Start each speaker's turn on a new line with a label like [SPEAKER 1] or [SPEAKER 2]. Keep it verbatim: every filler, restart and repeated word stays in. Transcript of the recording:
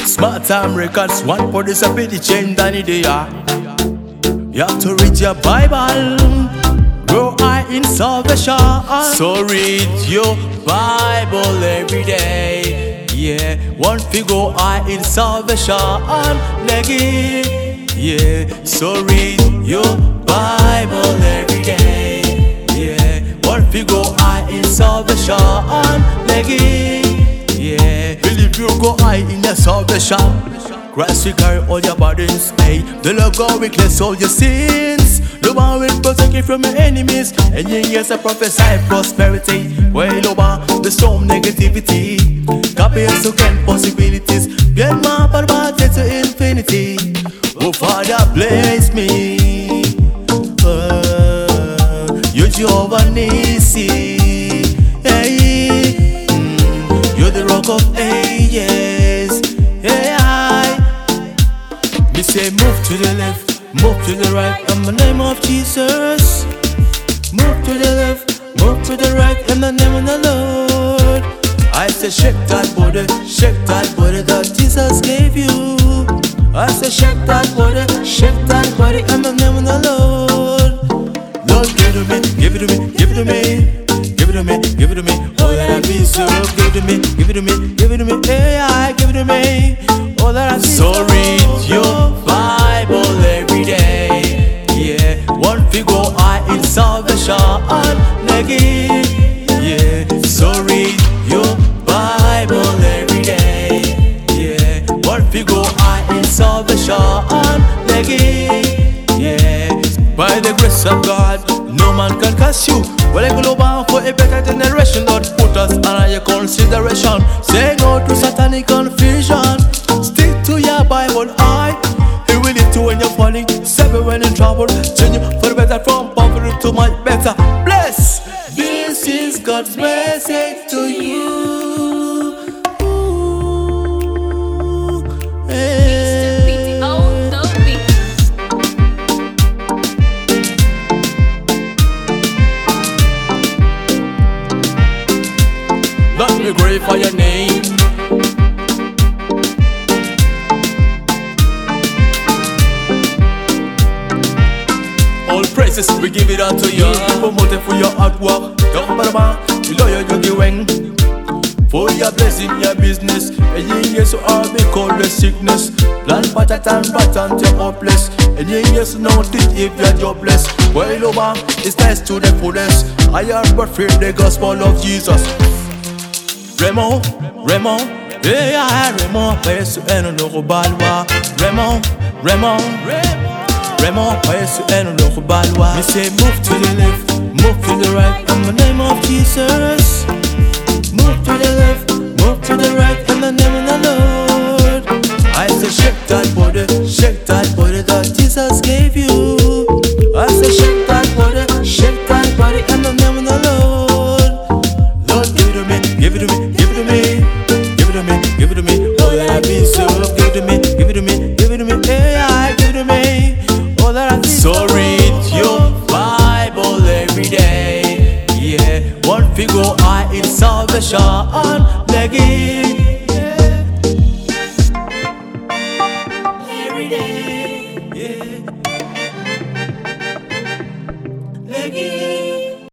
[SPEAKER 1] Smart time records, one for this a pity chain than it they are. You have to read your Bible, grow high in salvation. So read your Bible every day. Yeah, one figure high in salvation. Leggy. Yeah, so read your Bible every day. Yeah, one figure high in salvation. Leggy. Yeah, believe you go high in your salvation. Christ will carry all your burdens. Hey, the Lord God will cleanse all your sins. The one will protect you from your enemies. And in years I prophesy prosperity. Well over the storm negativity. Copy and so can possibilities. Get my power to infinity. Oh Father bless me. uh, You're Jehovah Nissi. Hey, mm, you're the rock of ages. Hey, I Me say move to the left, move to the right, in the name of Jesus. Move to the left, move to the right, in the name of the Lord. I say shake that body, shake that body that Jesus gave you. I say shake that body, shake that body, in the name of the Lord. Lord, give it to me, give it to me, give it to me, give it to me, give it to me. Oh that I be so, give it to me, give it to me, give it to me. Hey, I give it to me. Oh that I be so. So read your Bible every day. Yeah, one figure high in salvation. Leggy. Yeah, so read your Bible every day. Yeah, one figure high in salvation. Leggy. Yeah, by the grace of God, no man can curse you. Well, I go over for a better generation. Lord, put us under your consideration. Say no to satanic confusion. Stick to your Bible, I He will lead you when you're falling, save you when in trouble, change you for the better, from poverty to much better. Bless. This is God's message to you. Ooh, hey. Let me glorify your name. All praises we give it unto you. Promote it for your hard work. Don't bother, you know you're doing for your blessing, your business. And in years you are be called the sickness. Plan patat and pattern to hopeless. And in years now think if you're jobless. Well over, it's nice to the fullest. I am but fear the gospel of Jesus. Raymond, Raymond, yeah, Raymond, passe un euro balois. Raymond, Raymond, Raymond, passe un euro balois. Me say move to the left, move to the right, in the name of Jesus. Move to the left, move to the right, in the name of the Lord. I say shake that body, shake that body that Jesus gave you. I say shake that body, shake that body, in the name of the Lord. Lord, give it to me, give it to me, give it to me, give it to me, give it to me. Oh that I be so, give it to me, give it to me, give it to me. Hey, I give it to me. Oh that I be so. So read your Bible every day. Yeah, one figure high in salvation. Leggy.